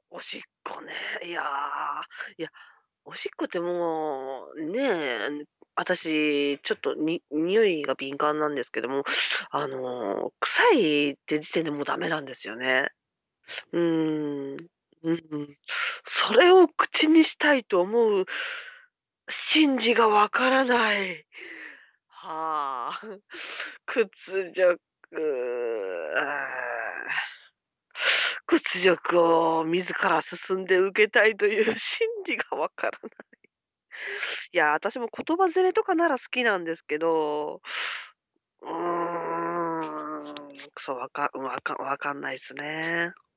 おしっこね、いや、いや、おしっこってもう、ね、私ちょっと匂いが敏感なんですけども、臭いって時点でもうダメなんですよね。うーん。うん。それを口にしたいと思う心理がわからない。はあ。屈辱、屈辱を自ら進んで受けたいという心理がわからない。いや、私も言葉攻めとかなら好きなんですけど、うーん、そう、わかんないっすね。